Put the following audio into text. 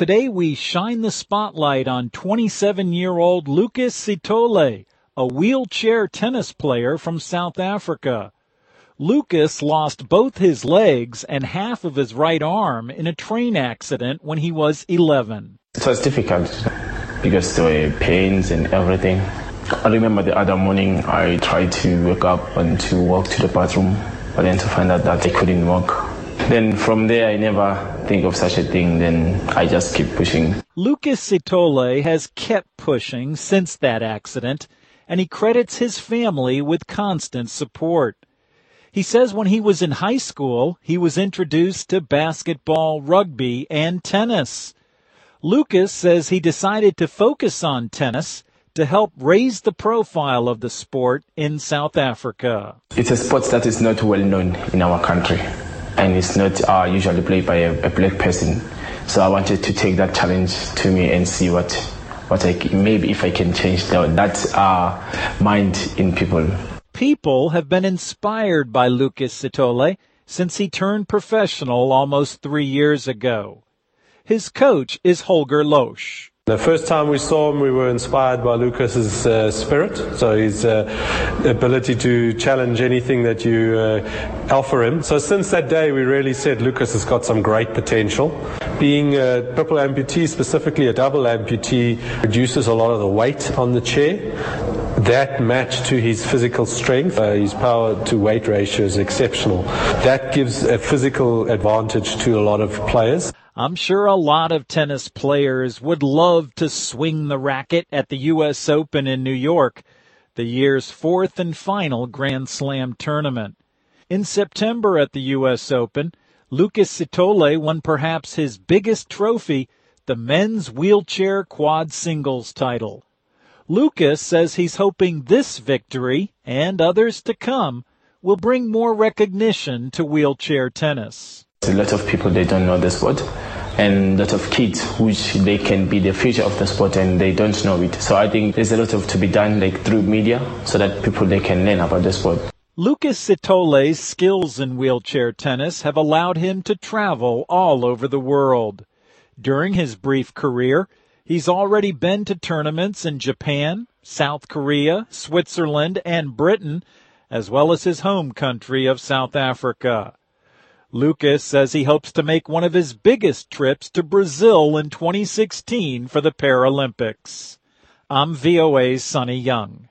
Today we shine the spotlight on 27-year-old Lucas Sithole, a wheelchair tennis player from South Africa. Lucas lost both his legs and half of his right arm in a train accident when he was 11. It was difficult because there were pains and everything. I remember the other morning I tried to wake up and to walk to the bathroom, but then to find out that I couldn't walk. Then from there I never think of such a thing, then I just keep pushing. Lucas Sithole has kept pushing since that accident, and he credits his family with constant support. He says when he was in high school, he was introduced to basketball, rugby, and tennis. Lucas says he decided to focus on tennis to help raise the profile of the sport in South Africa. It's a sport that is not well known in our country, and it's not usually played by a black person. So I wanted to take that challenge to me and see maybe if I can change that mind in people. People have been inspired by Lucas Sithole since he turned professional almost 3 years ago. His coach is Holger Losch. The first time we saw him, we were inspired by Lucas's spirit, so his ability to challenge anything that you offer him. So since that day, we really said Lucas has got some great potential. Being a triple amputee, specifically a double amputee, reduces a lot of the weight on the chair. That matched to his physical strength, his power to weight ratio is exceptional. That gives a physical advantage to a lot of players. I'm sure a lot of tennis players would love to swing the racket at the U.S. Open in New York, the year's fourth and final Grand Slam tournament. In September at the U.S. Open, Lucas Sithole won perhaps his biggest trophy, the men's wheelchair quad singles title. Lucas says he's hoping this victory, and others to come, will bring more recognition to wheelchair tennis. A lot of people, they don't know the sport, and a lot of kids which they can be the future of the sport and they don't know it. So I think there's a lot to be done through media so that people they can learn about the sport. Lucas Sithole's skills in wheelchair tennis have allowed him to travel all over the world. During his brief career, he's already been to tournaments in Japan, South Korea, Switzerland, and Britain, as well as his home country of South Africa. Lucas says he hopes to make one of his biggest trips to Brazil in 2016 for the Paralympics. I'm VOA's Sonny Young.